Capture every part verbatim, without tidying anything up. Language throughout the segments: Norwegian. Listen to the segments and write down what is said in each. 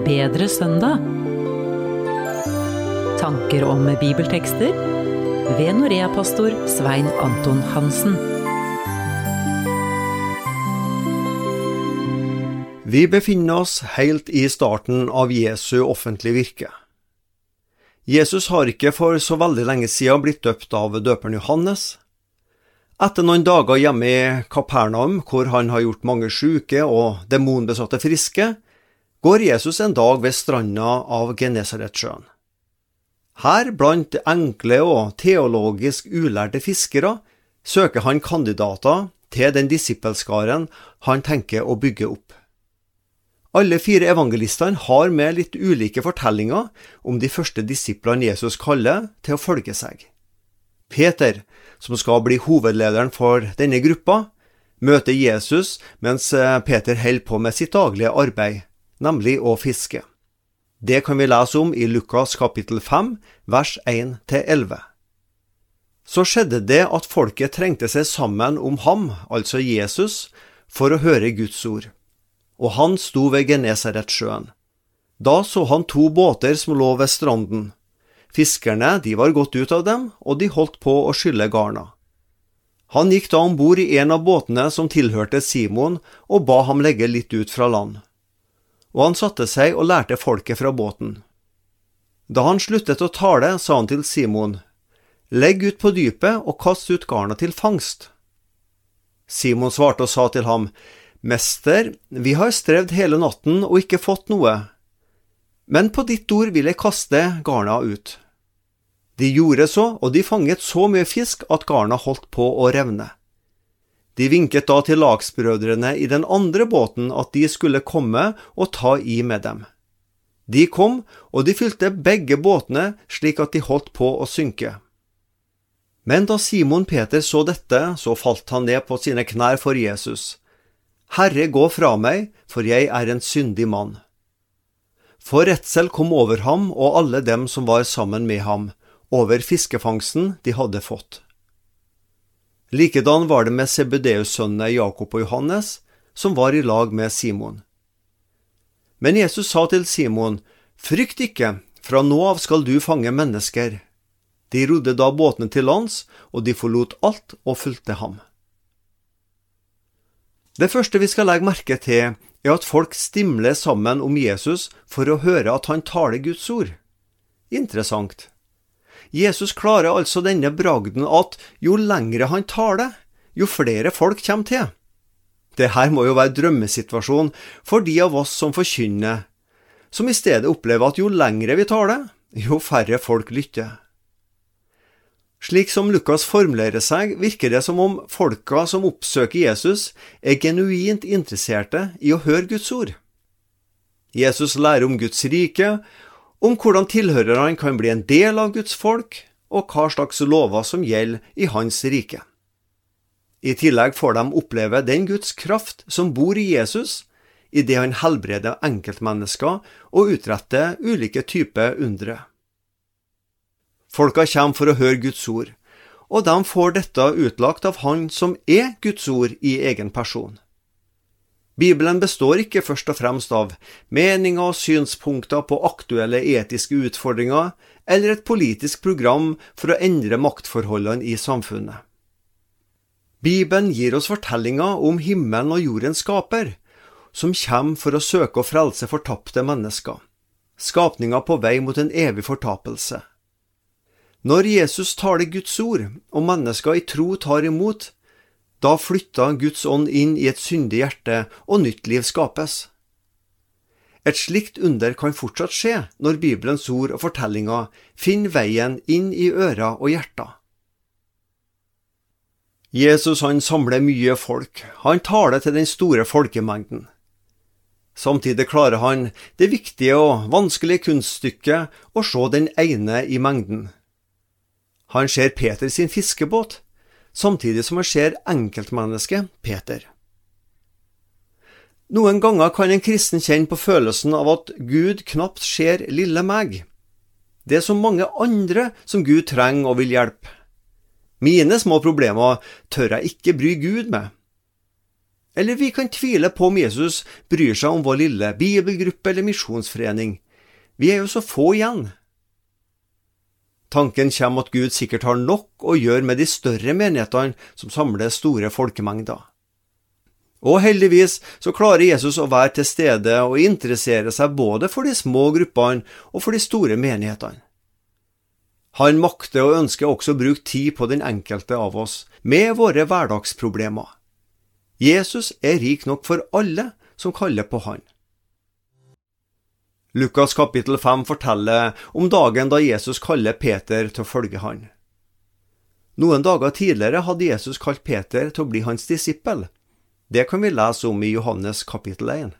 bedre søndag. Tanker om bibeltekster ved Norea-pastor Svein Anton Hansen. Vi befinner oss helt i starten av Jesu offentlige virke. Jesus har ikke for så veldig lenge siden blitt døpt av døperen Johannes. Etter noen dager hjemme i Kapernaum, hvor han har gjort mange syke og demonbesatte friske, går Jesus en dag ved stranda av Genesaretsjøen. Her, blant enkle og teologisk ulærte fiskere, søker han kandidater til den disippelskaren han tenker å bygge opp. Alle fire evangelistene har med litt ulike fortellinger om de første disiplene Jesus kaller til å følge seg. Peter, som skal bli hovedlederen for denne gruppa, møter Jesus mens Peter holder på med sitt daglige arbeid, nemlig å fiske. Det kan vi lese om i Lukas kapittel fem, vers en til elleve. Så skjedde det at folket trengte seg sammen om ham, altså Jesus, for å høre Guds ord. Og han sto ved Genesaretsjøen. Da så han to båter som lå ved stranden. Fiskerne, de var gått ut av dem, og de holdt på å skylle garna. Han gikk da ombord i en av båtene som tilhørte Simon, og ba ham legge litt ut fra land. Og han satte seg og lærte folket fra båten. Da han sluttet å tale, sa han til Simon, «Legg ut på dypet og kast ut garna til fangst.» Simon svarte og sa til ham, «Mester, vi har strevd hele natten og ikke fått noe. Men på ditt ord vil jeg kaste garna ut.» De gjorde så, og de fanget så mye fisk at garna holdt på å revne. De vinket da til lagsbrødrene i den andre båten at de skulle komme og ta i med dem. De kom, og de fylte begge båtene slik at de holdt på å synke. Men da Simon Peter så dette, så falt han ned på sine knær for Jesus. «Herre, gå fra meg, for jeg er en syndig mann.» For redsel kom over ham og alle dem som var sammen med ham, over fiskefangsten de hadde fått. Likedan var det med Zebedeus-sønnene Jakob og Johannes, som var i lag med Simon. Men Jesus sa til Simon, «Frykt ikke, fra nå av skal du fange mennesker.» De rodde da båtene til lands, og de forlot alt og fulgte ham. Det første vi skal legge merke til er at folk stimler sammen om Jesus for å høre at han taler Guds ord. Interessant. Jesus klarer altså denne bragden at jo lengre han taler, jo flere folk kommer til. Dette må jo være drømmesituasjon for de av oss som forkynner, som i stedet opplever at jo lengre vi taler, jo færre folk lytter. Slik som Lukas formulerer seg, virker det som om folka som oppsøker Jesus er genuint interesserte i å høre Guds ord. Jesus lærer om Guds rike, om hvordan tilhørerne kan bli en del av Guds folk, og hva slags lover som gjelder i hans rike. I tillegg får de oppleve den Guds kraft som bor i Jesus, i det han helbreder enkeltmennesker og utretter ulike typer undre. Folka kommer for å høre Guds ord, og de får dette utlagt av han som er Guds ord i egen person. Bibelen består ikke først og fremst av meninger og synspunkter på aktuelle etiske utfordringer eller et politisk program for å endre maktforholdene i samfunnet. Bibelen gir oss fortellinger om himmelen og jordens skaper, som kommer for å søke å frelse fortapte mennesker, skapninger på vei mot en evig fortapelse. Når Jesus taler Guds ord, og mennesker i tro tar imot, da flytter Guds ånd inn i et syndig hjerte, og nytt liv skapes. Et slikt under kan fortsatt skje når Bibelens ord og fortellinger finner veien inn i øra og hjertet. Jesus han samler mye folk, han taler til den store folkemengden. Samtidig klarer han det viktige og vanskelige kunststykket å se den ene i mengden. Han ser Peter sin fiskebåt, samtidig som han ser enkeltmennesket Peter. Noen ganger kan en kristen kjenne på følelsen av at Gud knapt ser lille meg. Det er så mange andre som Gud trenger og vil hjelpe. Mine små problemer tør jeg ikke bry Gud med. Eller vi kan tvile på om Jesus bryr seg om vår lille bibelgruppe eller misjonsforening. Vi er jo så få igjen. Tanken kommer at Gud sikkert har nok å gjøre med de større menighetene som samler store folkemengder. Og heldigvis så klarer Jesus å være til stede og interessere seg både for de små gruppene og for de store menighetene. Han makter og ønsker også å bruke tid på den enkelte av oss med våre hverdagsproblemer. Jesus er rik nok for alle som kaller på han. Lukas kapittel fem forteller om dagen da Jesus kaller Peter til å følge han. Noen dager tidligere hadde Jesus kalt Peter til å bli hans disippel. Det kan vi lese om i Johannes kapittel én.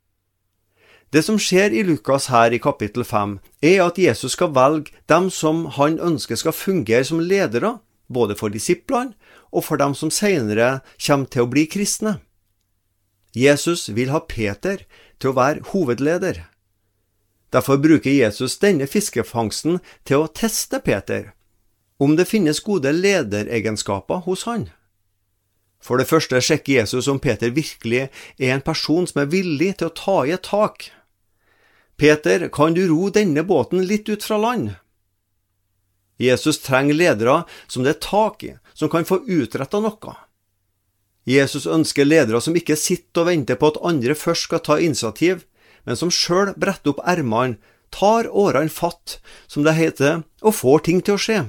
Det som skjer i Lukas her i kapittel fem, er at Jesus skal velge dem som han ønsker skal fungere som ledere, både for disiplene og for dem som senere kommer til å bli kristne. Jesus vil ha Peter til å være hovedleder. Derfor bruker Jesus denne fiskefangsten til å teste Peter, om det finnes gode lederegenskaper hos han. For det første sjekker Jesus om Peter virkelig er en person som er villig til å ta i et tak. Peter, kan du ro denne båten litt ut fra land? Jesus trenger ledere som det er tak i, som kan få utrettet noe. Jesus ønsker ledere som ikke sitter og venter på at andre først skal ta initiativ, men som selv bretter opp ermene, tar årene fatt, som det heter, og får ting til å skje.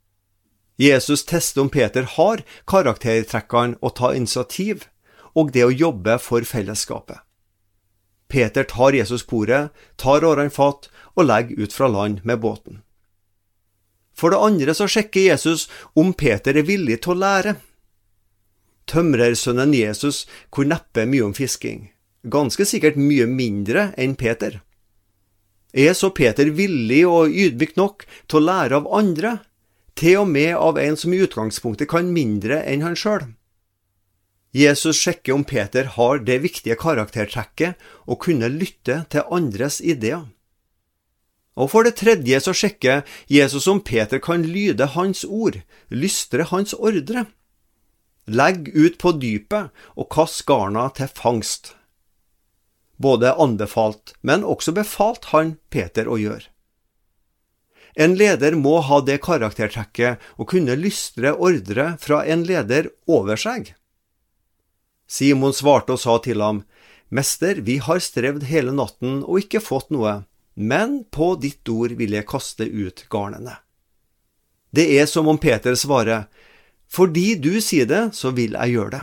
Jesus tester om Peter har karaktertrekkene å ta initiativ, og det å jobbe for fellesskapet. Peter tar Jesus på ordet, tar årene fatt, og legger ut fra land med båten. For det andre så sjekker Jesus om Peter er villig til å lære. Tømrersønnen Jesus kunne neppe mye om fisking. Ganske sikkert mye mindre enn Peter. Er så Peter villig og ydmyk nok til å lære av andre, til og med av en som i utgangspunktet kan mindre enn han selv? Jesus sjekker om Peter har det viktige karaktertrekket å kunne lytte til andres ideer. Og for det tredje så sjekker Jesus om Peter kan lyde hans ord, lystre hans ordre. Legg ut på dypet og kast garna til fangst. Både anbefalt, men også befalt han Peter å gjøre. En leder må ha det karaktertrekket å kunne lystre ordre fra en leder over seg. Simon svarte og sa til ham, «Mester, vi har strevd hele natten og ikke fått noe, men på ditt ord vil jeg kaste ut garnene.» Det er som om Peter svarer, «Fordi du sier det, så vil jeg gjøre det.»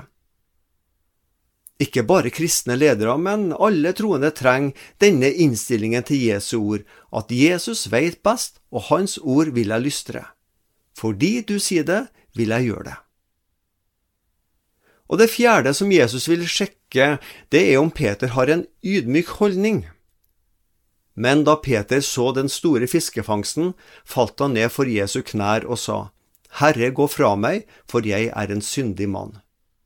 Ikke bare kristne ledere, men alle troende trenger denne innstillingen til Jesu ord, at Jesus vet best, og hans ord vil jeg lystre. Fordi du sier det, vil jeg gjøre det. Og det fjerde som Jesus vil sjekke, det er om Peter har en ydmyk holdning. Men da Peter så den store fiskefangsten, falt han ned for Jesu knær og sa, «Herre, gå fra meg, for jeg er en syndig mann.»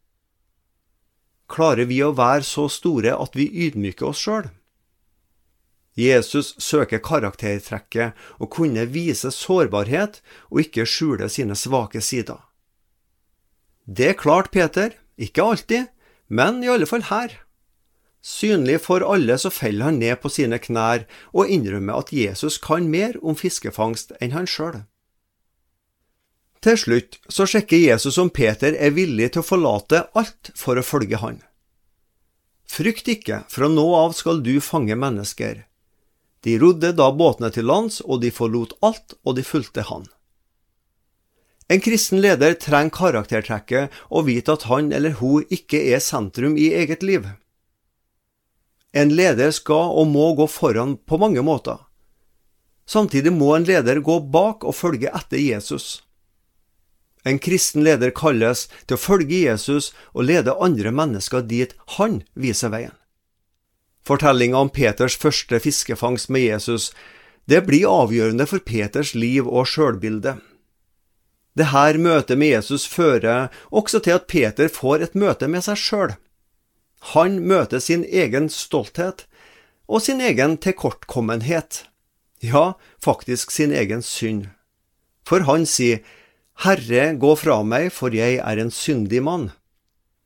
Klarer vi å være så store at vi ydmyker oss selv? Jesus søker karaktertrekket og kunne vise sårbarhet og ikke skjule sine svake sider. Det klarte Peter, ikke alltid, men i alle fall her. Synlig for alle så feller han ned på sine knær og innrømmer at Jesus kan mer om fiskefangst enn han selv. Til slutt så sjekker Jesus om Peter er villig til å forlate alt for å følge han. Frykt ikke, fra nå av skal du fange mennesker. De rodde da båtene til lands, og de forlot alt, og de fulgte han. En kristen leder trenger karaktertrekket og vite at han eller hun ikke er sentrum i eget liv. En leder skal og må gå foran på mange måter. Samtidig må en leder gå bak og følge etter Jesus. En kristen leder kalles til å følge Jesus og lede andre mennesker dit han viser veien. Fortellingen om Peters første fiskefangst med Jesus, det blir avgjørende for Peters liv og selvbilde. Det her møtet med Jesus fører også til at Peter får et møte med seg selv. Han møter sin egen stolthet og sin egen tilkortkommenhet. Ja, faktisk sin egen synd. For han sier, «Herre, gå fra meg, for jeg er en syndig mann.»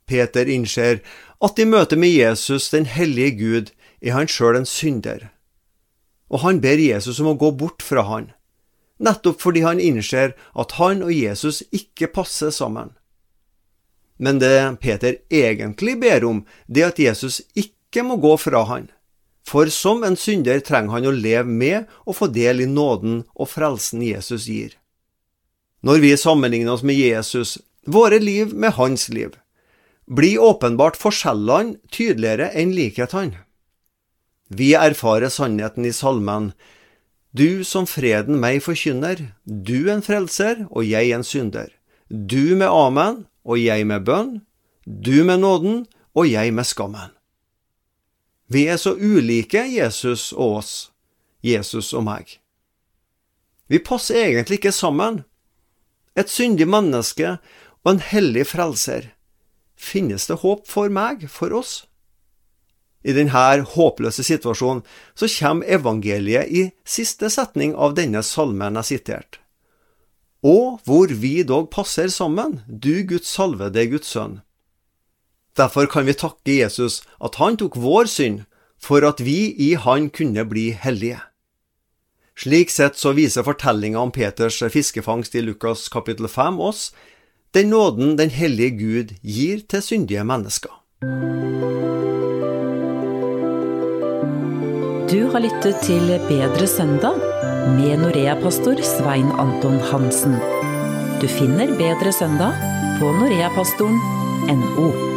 Peter innser at i møte med Jesus, den hellige Gud, er han selv en synder. Og han ber Jesus om å gå bort fra han, nettopp fordi han innser at han og Jesus ikke passer sammen. Men det Peter egentlig ber om, det er at Jesus ikke må gå fra han. For som en synder trenger han å leve med og få del i nåden og frelsen Jesus gir. Når vi sammenligner oss med Jesus, våre liv med hans liv, blir åpenbart forskjellene tydeligere enn likhetene. Vi erfarer sannheten i salmen: Du som freden meg forkynner, du en frelser og jeg en synder. Du med amen og jeg med bønn, du med nåden og jeg med skammen. Vi er så ulike, Jesus og oss, Jesus og meg. Vi passer egentlig ikke sammen. Et syndig menneske og en hellig frelser. Finnes det håp for meg, for oss? I denne håpløse situasjonen så kommer evangeliet i siste setning av denne salmen jeg siterte. Og hvor vi dog passer sammen, du Guds salvede Guds sønn. Derfor kan vi takke Jesus at han tok vår synd, for at vi i han kunne bli hellige. Slik sett så viser fortellingen om Peters fiskefangst i Lukas kapittel fem oss den nåden den hellige Gud gir til syndige mennesker. Du har lyttet til Bedre søndag med Norea-pastor Svein Anton Hansen. Du finner Bedre søndag på noreapastoren punktum no.